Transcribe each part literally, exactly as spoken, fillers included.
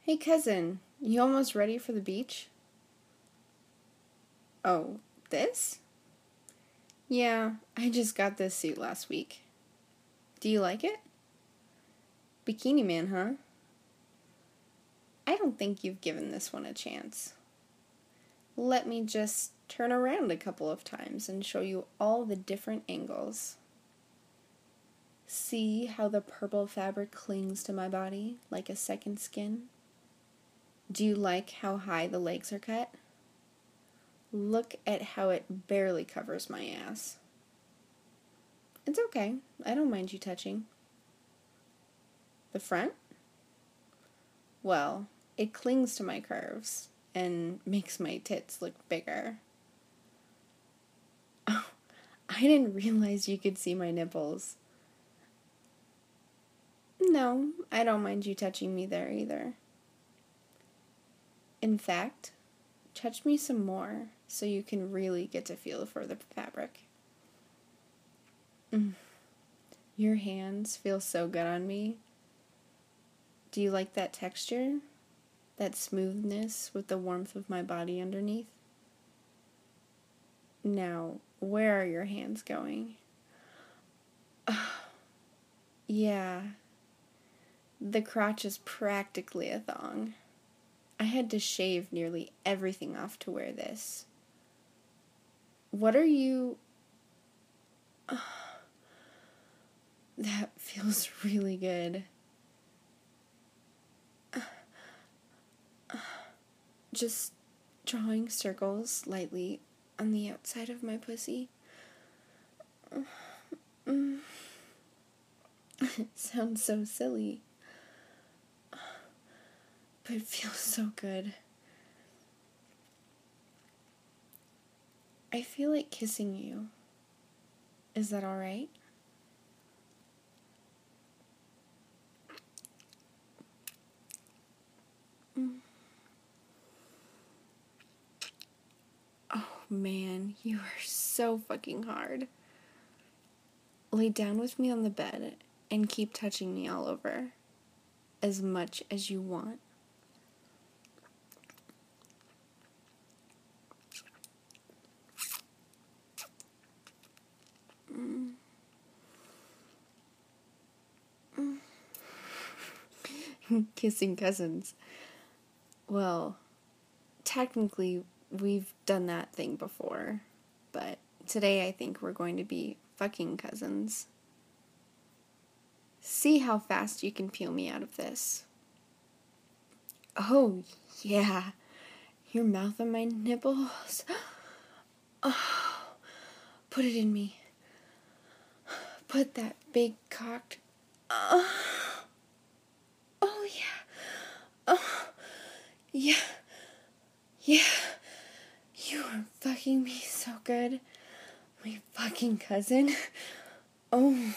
Hey cousin, you almost ready for the beach? Oh, this? Yeah, I just got this suit last week. Do you like it? Bikini Man, huh? I don't think you've given this one a chance. Let me just turn around a couple of times and show you all the different angles. See how the purple fabric clings to my body like a second skin? Do you like how high the legs are cut? Look at how it barely covers my ass. It's okay. I don't mind you touching. The front? Well, it clings to my curves and makes my tits look bigger. Oh, I didn't realize you could see my nipples. No, I don't mind you touching me there either. In fact, touch me some more so you can really get to feel for the fabric. Mm. Your hands feel so good on me. Do you like that texture? That smoothness with the warmth of my body underneath? Now, where are your hands going? Oh, yeah. The crotch is practically a thong. I had to shave nearly everything off to wear this. What are you... Oh, that feels really good. Just drawing circles lightly on the outside of my pussy. Mm. It sounds so silly, but it feels so good. I feel like kissing you. Is that alright? Mm. Oh man, you are so fucking hard. Lay down with me on the bed and keep touching me all over, as much as you want. Mm. Mm. Kissing cousins. Well, technically, we've done that thing before, but today I think we're going to be fucking cousins. See how fast you can peel me out of this. Oh, yeah. Your mouth on my nipples. Oh, put it in me. Put that big cocked. Oh, oh yeah. Oh, yeah. Yeah. You are fucking me so good. My fucking cousin. Oh.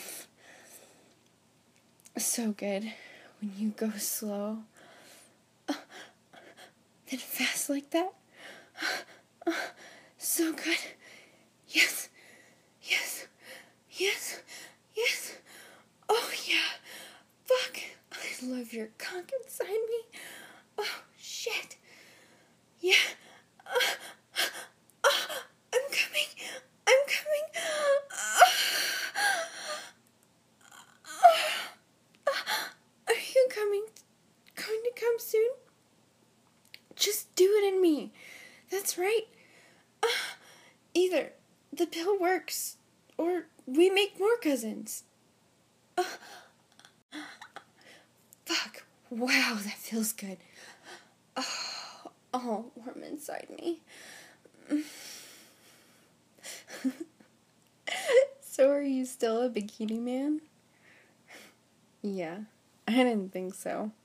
So good when you go slow. Uh, then fast like that. Uh, so good. Yes. Yes. Yes. Yes. Oh yeah. Fuck. I love your cock inside me. Oh shit. Yeah. Uh, uh, I'm coming. I'm coming. Uh, Are you coming? Going to come soon? Just do it in me. That's right. Uh, either the pill works, or we make more cousins. Uh, fuck. Wow, that feels good. Oh, all warm inside me. So are you still a bikini man? Yeah, I didn't think so.